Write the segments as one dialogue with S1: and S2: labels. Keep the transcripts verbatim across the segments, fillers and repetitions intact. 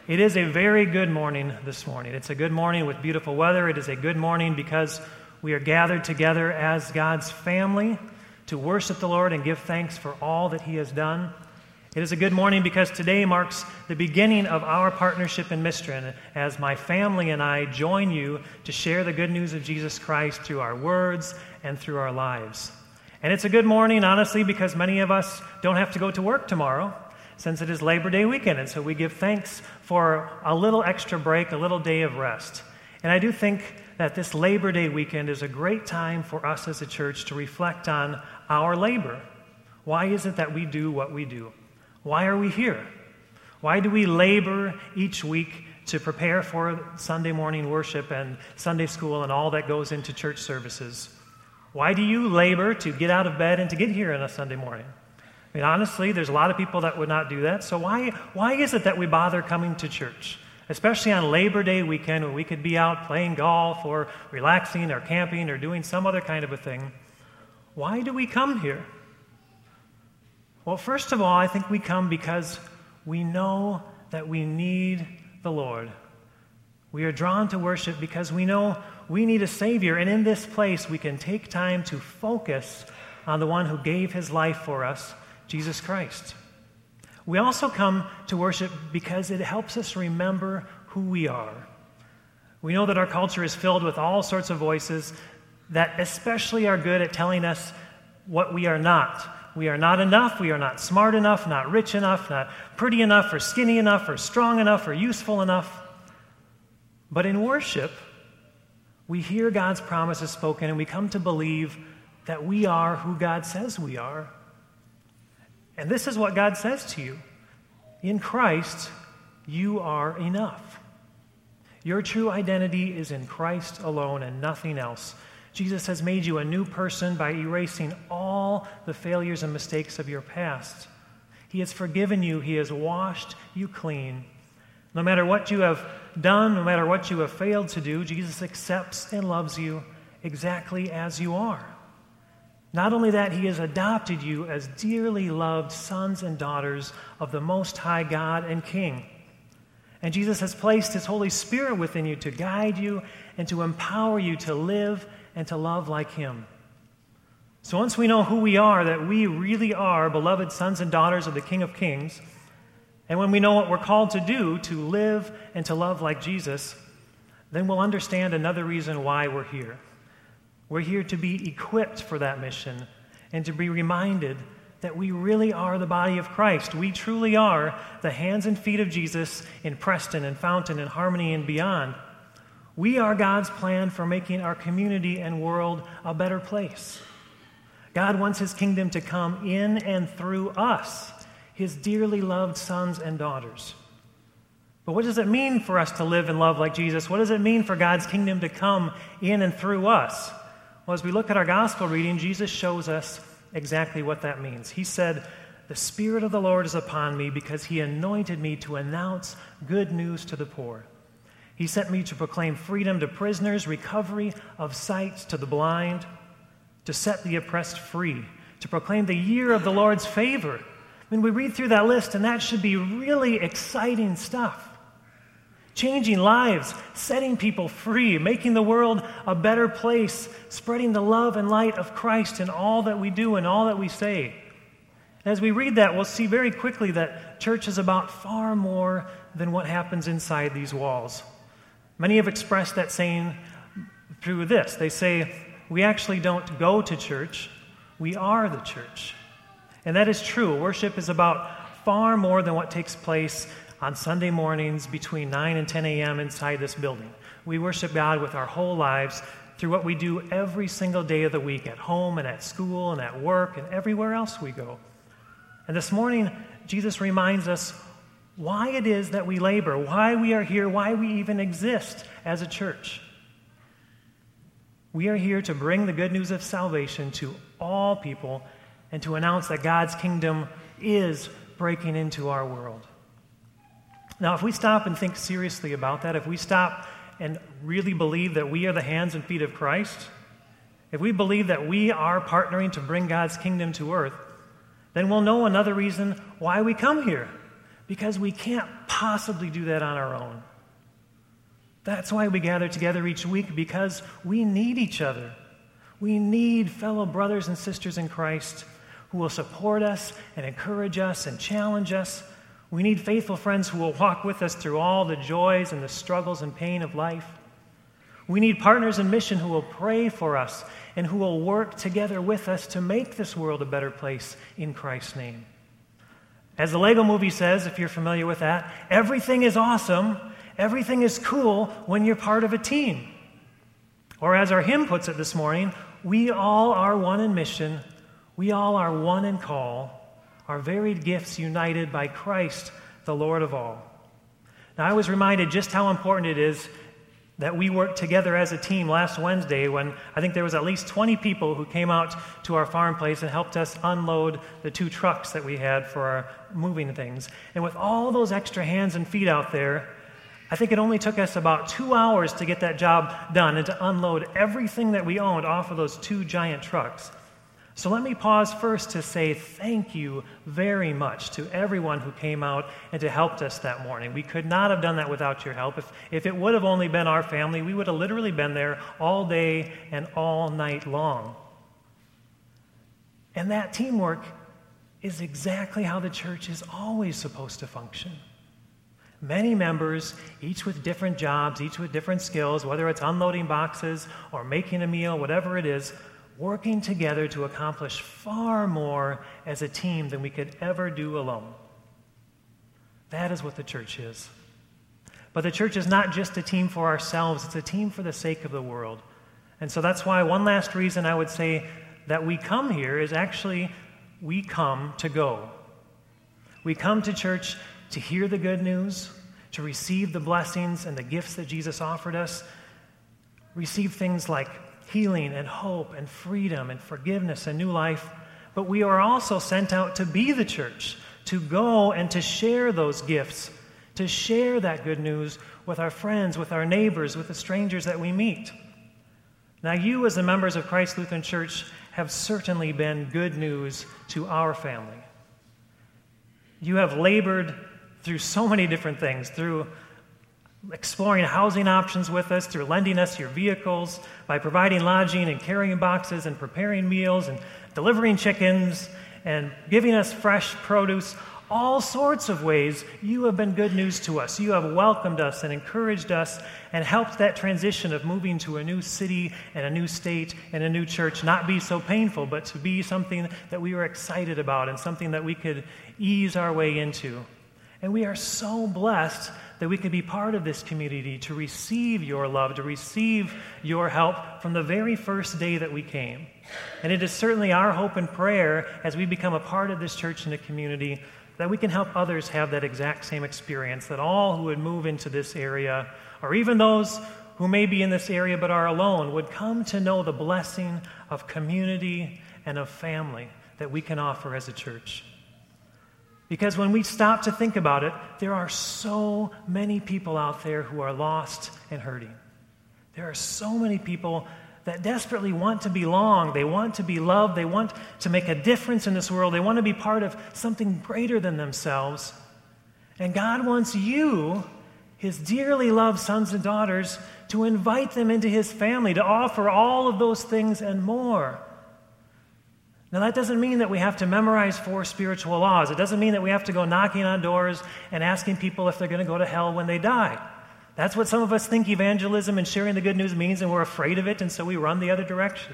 S1: It is a very good morning this morning. It's a good morning with beautiful weather. It is a good morning because we are gathered together as God's family to worship the Lord and give thanks for all that He has done. It is a good morning because today marks the beginning of our partnership in Mistran as my family and I join you to share the good news of Jesus Christ through our words and through our lives. And it's a good morning, honestly, because many of us don't have to go to work tomorrow since it is Labor Day weekend, and so we give thanks for a little extra break, a little day of rest. And I do think that this Labor Day weekend is a great time for us as a church to reflect on our labor. Why is it that we do what we do? Why are we here? Why do we labor each week to prepare for Sunday morning worship and Sunday school and all that goes into church services? Why do you labor to get out of bed and to get here on a Sunday morning? I mean, honestly, there's a lot of people that would not do that. So why, why is it that we bother coming to church? Especially on Labor Day weekend when we could be out playing golf or relaxing or camping or doing some other kind of a thing. Why do we come here? Well, first of all, I think we come because we know that we need the Lord. We are drawn to worship because we know we need a Savior, and in this place we can take time to focus on the one who gave His life for us, Jesus Christ. We also come to worship because it helps us remember who we are. We know that our culture is filled with all sorts of voices that especially are good at telling us what we are not. We are not enough, we are not smart enough, not rich enough, not pretty enough, or skinny enough, or strong enough, or useful enough. But in worship, we hear God's promises spoken, and we come to believe that we are who God says we are. And this is what God says to you. In Christ, you are enough. Your true identity is in Christ alone and nothing else. Jesus has made you a new person by erasing all the failures and mistakes of your past. He has forgiven you. He has washed you clean. No matter what you have done, no matter what you have failed to do, Jesus accepts and loves you exactly as you are. Not only that, He has adopted you as dearly loved sons and daughters of the Most High God and King. And Jesus has placed His Holy Spirit within you to guide you and to empower you to live and to love like Him. So once we know who we are, that we really are beloved sons and daughters of the King of Kings, and when we know what we're called to do, to live and to love like Jesus, then we'll understand another reason why we're here. We're here to be equipped for that mission and to be reminded that we really are the body of Christ. We truly are the hands and feet of Jesus in Preston and Fountain and Harmony and beyond. We are God's plan for making our community and world a better place. God wants His kingdom to come in and through us, His dearly loved sons and daughters. But what does it mean for us to live and love like Jesus? What does it mean for God's kingdom to come in and through us? Well, as we look at our gospel reading, Jesus shows us exactly what that means. He said, "The Spirit of the Lord is upon me because He anointed me to announce good news to the poor. He sent me to proclaim freedom to prisoners, recovery of sight to the blind, to set the oppressed free, to proclaim the year of the Lord's favor." I mean, we read through that list, and that should be really exciting stuff. Changing lives, setting people free, making the world a better place, spreading the love and light of Christ in all that we do and all that we say. As we read that, we'll see very quickly that church is about far more than what happens inside these walls. Many have expressed that saying through this. They say, we actually don't go to church, we are the church. And that is true. Worship is about far more than what takes place on Sunday mornings between nine and ten a.m. inside this building. We worship God with our whole lives through what we do every single day of the week, at home and at school and at work and everywhere else we go. And this morning, Jesus reminds us why it is that we labor, why we are here, why we even exist as a church. We are here to bring the good news of salvation to all people and to announce that God's kingdom is breaking into our world. Now, if we stop and think seriously about that, if we stop and really believe that we are the hands and feet of Christ, if we believe that we are partnering to bring God's kingdom to earth, then we'll know another reason why we come here. because we can't possibly do that on our own. That's why we gather together each week, because we need each other. We need fellow brothers and sisters in Christ who will support us and encourage us and challenge us. We need faithful friends who will walk with us through all the joys and the struggles and pain of life. We need partners in mission who will pray for us and who will work together with us to make this world a better place in Christ's name. As the Lego movie says, if you're familiar with that, everything is awesome, everything is cool when you're part of a team. Or as our hymn puts it this morning, we all are one in mission, we all are one in call, our varied gifts united by Christ, the Lord of all. Now, I was reminded just how important it is that we worked together as a team last Wednesday when I think there was at least twenty people who came out to our farm place and helped us unload the two trucks that we had for our moving things. And with all those extra hands and feet out there, I think it only took us about two hours to get that job done and to unload everything that we owned off of those two giant trucks. So let me pause first to say thank you very much to everyone who came out and to helped us that morning. We could not have done that without your help. If, if it would have only been our family, we would have literally been there all day and all night long. And that teamwork is exactly how the church is always supposed to function. Many members, each with different jobs, each with different skills, whether it's unloading boxes or making a meal, whatever it is, working together to accomplish far more as a team than we could ever do alone. That is what the church is. But the church is not just a team for ourselves, it's a team for the sake of the world. And so that's why one last reason I would say that we come here is actually we come to go. We come to church to hear the good news, to receive the blessings and the gifts that Jesus offered us, receive things like healing and hope and freedom and forgiveness and new life. But we are also sent out to be the church, to go and to share those gifts, to share that good news with our friends, with our neighbors, with the strangers that we meet. Now, you as the members of Christ Lutheran Church have certainly been good news to our family. You have labored through so many different things, through exploring housing options with us, through lending us your vehicles, by providing lodging and carrying boxes and preparing meals and delivering chickens and giving us fresh produce. All sorts of ways you have been good news to us. You have welcomed us and encouraged us and helped that transition of moving to a new city and a new state and a new church not be so painful, but to be something that we were excited about and something that we could ease our way into. And we are so blessed that we can be part of this community to receive your love, to receive your help from the very first day that we came. And it is certainly our hope and prayer as we become a part of this church and the community that we can help others have that exact same experience, that all who would move into this area, or even those who may be in this area but are alone, would come to know the blessing of community and of family that we can offer as a church. Because when we stop to think about it, there are so many people out there who are lost and hurting. There are so many people that desperately want to belong. They want to be loved. They want to make a difference in this world. They want to be part of something greater than themselves. And God wants you, His dearly loved sons and daughters, to invite them into His family, to offer all of those things and more. Now, that doesn't mean that we have to memorize four spiritual laws. It doesn't mean that we have to go knocking on doors and asking people if they're going to go to hell when they die. That's what some of us think evangelism and sharing the good news means, and we're afraid of it, and so we run the other direction.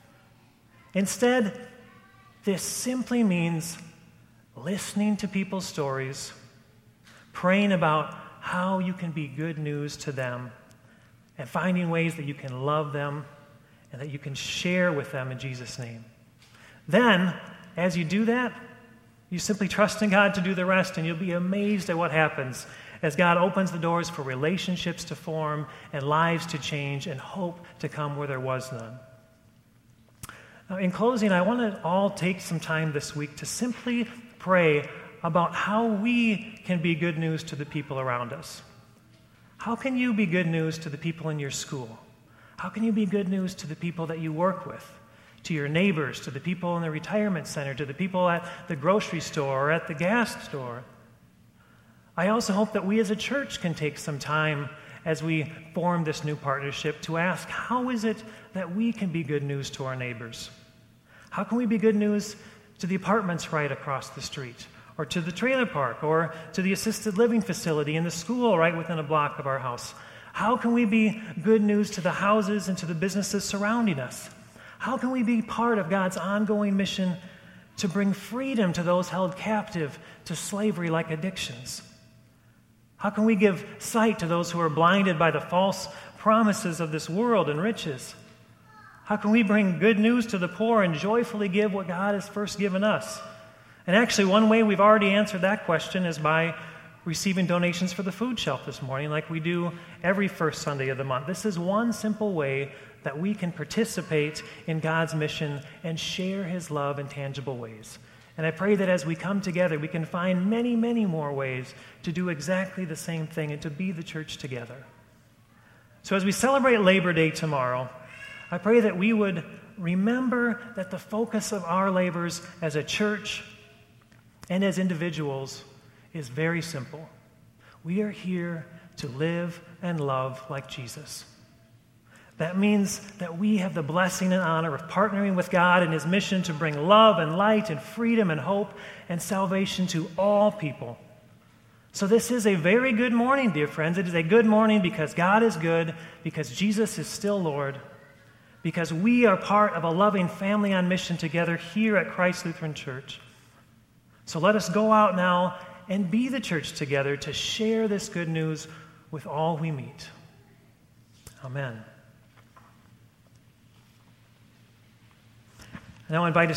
S1: Instead, this simply means listening to people's stories, praying about how you can be good news to them, and finding ways that you can love them and that you can share with them in Jesus' name. Then, as you do that, you simply trust in God to do the rest, and you'll be amazed at what happens as God opens the doors for relationships to form and lives to change and hope to come where there was none. Now, in closing, I want to all take some time this week to simply pray about how we can be good news to the people around us. How can you be good news to the people in your school? How can you be good news to the people that you work with? To your neighbors, to the people in the retirement center, to the people at the grocery store or at the gas store? I also hope that we as a church can take some time as we form this new partnership to ask, how is it that we can be good news to our neighbors? How can we be good news to the apartments right across the street, or to the trailer park, or to the assisted living facility and the school right within a block of our house? How can we be good news to the houses and to the businesses surrounding us? How can we be part of God's ongoing mission to bring freedom to those held captive to slavery like addictions? How can we give sight to those who are blinded by the false promises of this world and riches? How can we bring good news to the poor and joyfully give what God has first given us? And actually, one way we've already answered that question is by receiving donations for the food shelf this morning, like we do every first Sunday of the month. This is one simple way that we can participate in God's mission and share His love in tangible ways. And I pray that as we come together, we can find many, many more ways to do exactly the same thing and to be the church together. So as we celebrate Labor Day tomorrow, I pray that we would remember that the focus of our labors as a church and as individuals is very simple. We are here to live and love like Jesus. That means that we have the blessing and honor of partnering with God in His mission to bring love and light and freedom and hope and salvation to all people. So this is a very good morning, dear friends. It is a good morning because God is good, because Jesus is still Lord, because we are part of a loving family on mission together here at Christ Lutheran Church. So let us go out now and be the church together to share this good news with all we meet. Amen. And I invite us